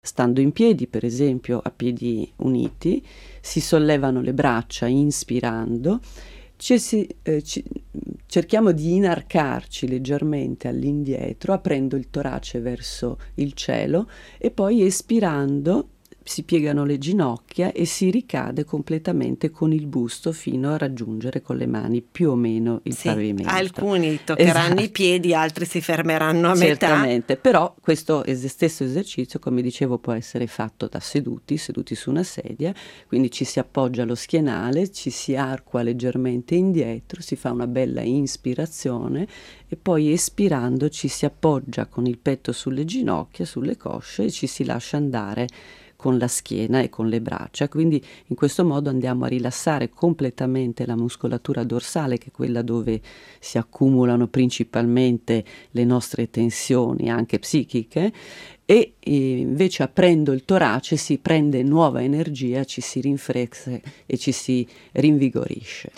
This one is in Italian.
Stando in piedi, per esempio, a piedi uniti, si sollevano le braccia inspirando, cerchiamo di inarcarci leggermente all'indietro, aprendo il torace verso il cielo e poi espirando si piegano le ginocchia e si ricade completamente con il busto fino a raggiungere con le mani più o meno il pavimento. Alcuni toccheranno i piedi, altri si fermeranno a metà. Certamente, però questo stesso esercizio, come dicevo, può essere fatto da seduti su una sedia, quindi ci si appoggia allo schienale, ci si arcua leggermente indietro, si fa una bella inspirazione e poi espirando ci si appoggia con il petto sulle ginocchia, sulle cosce e ci si lascia andare con la schiena e con le braccia. Quindi in questo modo andiamo a rilassare completamente la muscolatura dorsale, che è quella dove si accumulano principalmente le nostre tensioni anche psichiche, e invece aprendo il torace si prende nuova energia, ci si rinfresca e ci si rinvigorisce.